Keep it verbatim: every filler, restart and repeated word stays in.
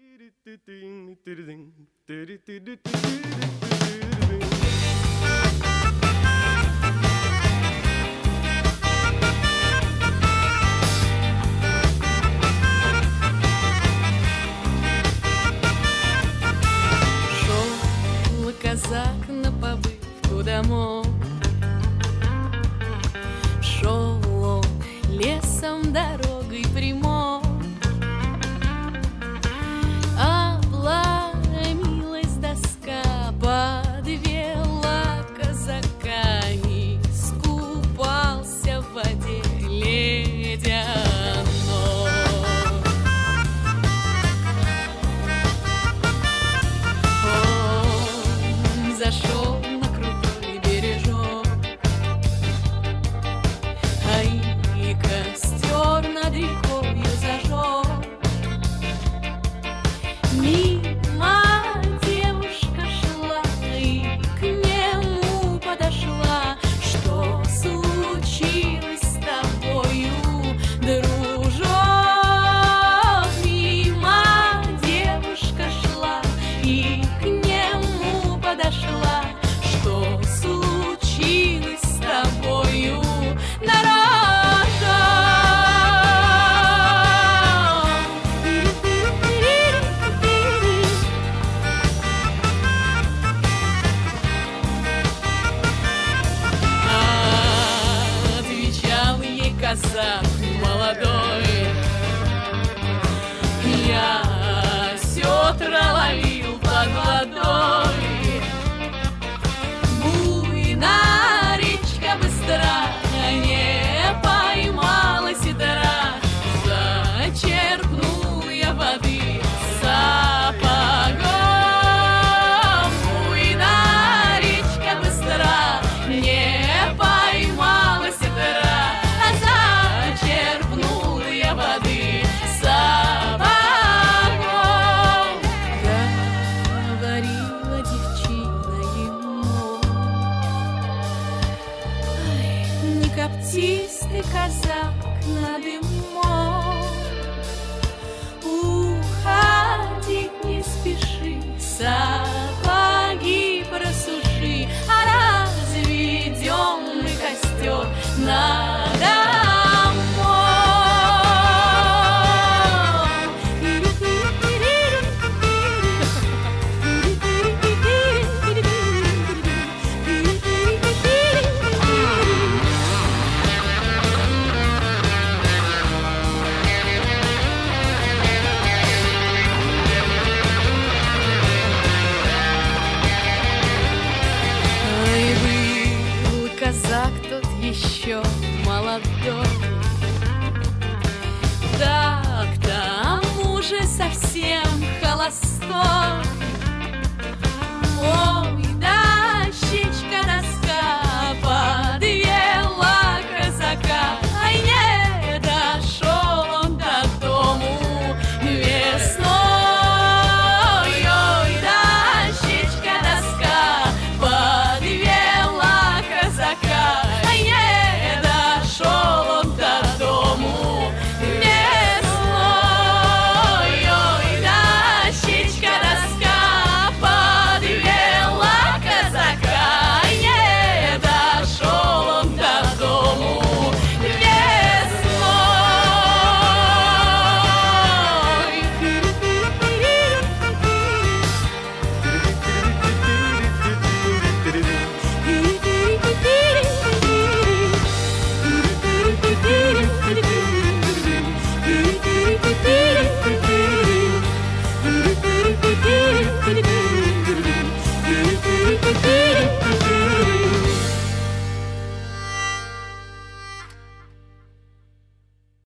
Шел казак на побывку домой, шел он лесом дорогой прямой, обломилась доска, подвела казака, и скупался в воде ледяной. Он зашел на крутой бережок, а и костер над рекою зажег. Мимо девушка шла и к нему подошла. Что случилось с тобою, дружок? Мимо девушка шла и к нему подошла. Что случилось с тобою, дорога? Отвечал ей казак молодой: я сетра ловил под водой. Буйна речка быстра, не поймала сетра. Зачерпнул я воды сапогом. Буйна речка быстра, не поймала сетра. Зачерпнул я воды сапогом. Говорила девчина ему: ай, не коптись ты, казак, надо мной. Уходить не спеши, сапоги просуши, а разведем мы костер над казак тот еще молодой, да к тому же совсем холостой.